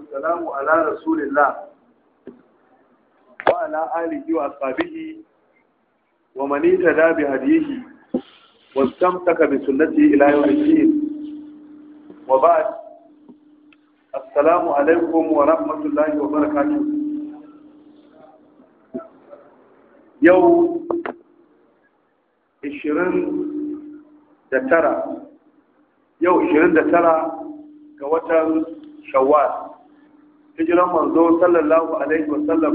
والسلام على رسول الله وعلى آله وأصحابه ومن اهتدى بهديه واستمسك بسنته إلى يوم الدين. وبعد، السلام عليكم ورحمة الله وبركاته. يوم 29 ga watan Shawwal, hijiran manzo sallallahu alaihi wasallam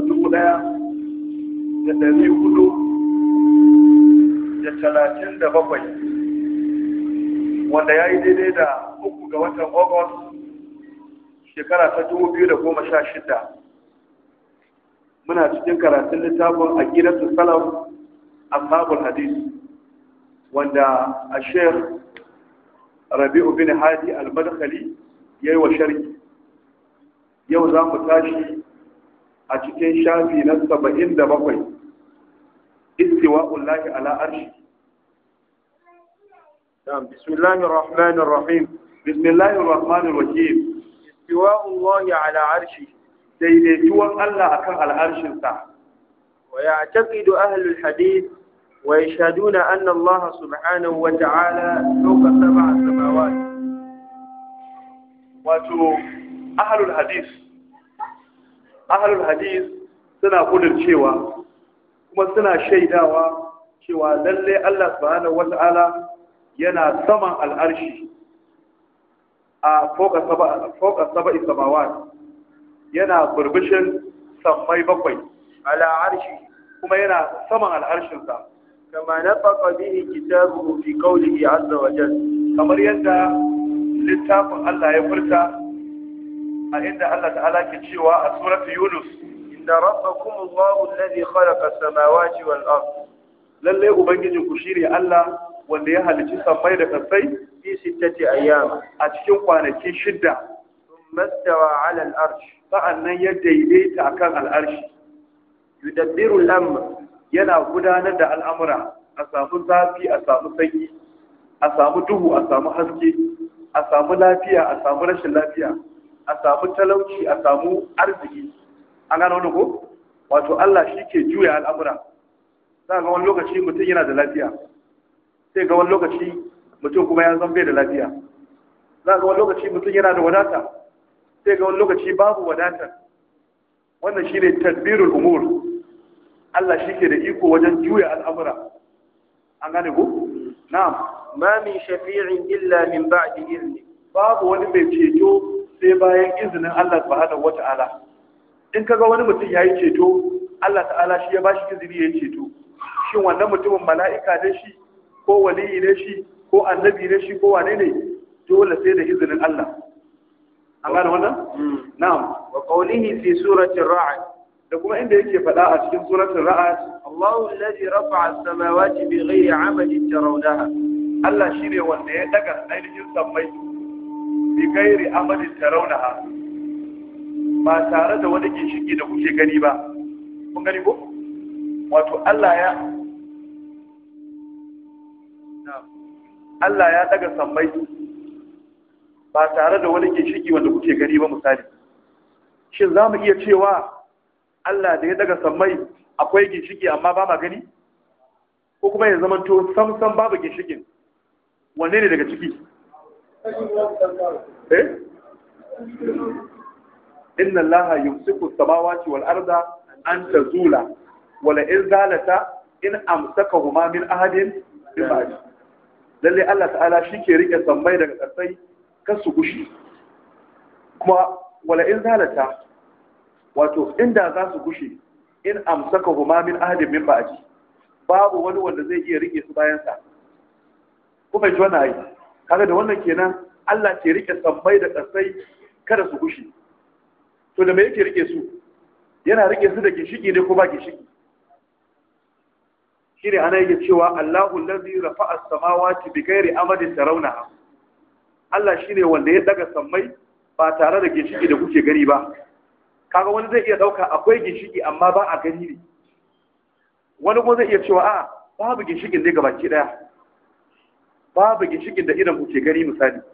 1437, wanda ya yi daidai da 3 ga watan August shekara ta 2016. Muna cikin karatun littafin aqidatu salaf ashabul hadith, wanda a Sheikh Rabi'u bin Hadi al-Madkhali yayi wa sharhi. Yau za mu tashi a cikin shafi na 77, istiwa'ullahi ala arshi. Bismillahir Rahmanir Rahim. Bismillahir Rahmanir Rahim. Istiwa'ullahi ala arshi. Daidaituwan Allah akan al'arshinsa. Wa ya'taqidu ahlul hadith wa yashhaduna anna Allah subhanahu wa ta'ala fawqa sab'a samawat. Wato ahlul hadith suna cewa kuma suna shaidawa cewa lalle Allah subhanahu wata'ala yana saman al'arshi a fawqa sab'i samawat, yana burbushin sammai bakwai ala arshi, kuma yana saman al'arshinsa, kama nafaqa bihi kitabuhu fi qawlihi azza wa jalla, kamar yadda littafin Allah ya furta a inda Allah ta'ala ke cewa a suratu Yunus, inna rabbakum Allahu alladhi khalaqa as-samawati wal ard. Lalle ubangijin ku shine Allah wanda ya halicci sammai da kasai fi 6 ayyam, a cikin kwanaki 6. thumma istawa 'ala al-arsh, sa'annan ya daidaita akan al-arshi. yudabbiru al-amr, yana gudanar da al'amura, a samu zafi, a samu sanyi, a samu duhu, a samu haske, a samu lafiya, a samu rashin lafiya, a samu talauci, a samu arziki. An gano wani ko? Wato Allah shi ke juya al'amura. Za ga wani lokaci mutum yana da lafiya, sai ga wani lokaci mutum kuma ya zambe da lafiya. Za ga wani lokaci mutum yana da wadata, sai ga wani lokaci babu wadata. Wannan shi ne tadbirul umur. Allah shi ke da iko wajen juya al'amura. An gane ko? Na'am. ma min shafi'in illa min ba'di izni. Babu wani mai ceto sai bayan izinin Allah subhanahu wata'ala. In kaga wani mutum yayi ceto, Allah ta'ala shi ya bashi izini yayi ceto. Shin wannan mutumin mala'ika ne shi, ko waliyi ne shi, ko annabi ne shi, ko wane ne? Dole sai da izinin Allah. An gane wannan? Na'am. Wa qawlihi fi surati ar-ra'd, da kuma inda yake faɗa a cikin suratul ra'd, Allahu alladhi rafa'a as-samawati bighayri 'amadin tarawnaha. Allah shine wanda ya daga ainihin sammai bi gairi amadin tarawnaha, ba tare da wani ginshiki da kuke gani ba. Kun gani ko? Wato Allah ya daga sammai ba tare da wani ginshiki wanda kuke gani ba. Misali, shin za mu iya cewa Allah da ya daga sammai akwai ginshiki amma ba ma gani? Ko kuma ya zama to samsam babu ginshikin? Wanne ne daga ciki? Inna Allaha yumsiku as-samawati wal arda an tazula wa la in zalata in amsakahuma min ahadin min ba'di. Lalle Allah ta'ala shike rike sammai daga kasai kar su gushi. Kuma wala in zalata, wato inda za su gushe, in amsakahuma min ahadin min ba'di, babu wani wanda zai iya rike su bayan sa. Kuma ji wannan ayi, kaga da wannan kenan Allah ke rike sammai da kasai kada su gushe. To da me yake rike su? Yana rike su da ginshiki ne ko ba ginshiki? Shine ana yake cewa Allahu allazi rafa'a as-samawati bighairi amadin tarawnaha. Allah shine wanda ya daga sammai ba tare da ginshiki da kuke gani ba. Kaga wani zai iya dauka akwai ginshiki amma ba a gani ne. Wani kuma zai iya cewa a babu ginshikin dai gabaki daya. Babu ginshikin da idan kuke gani misali.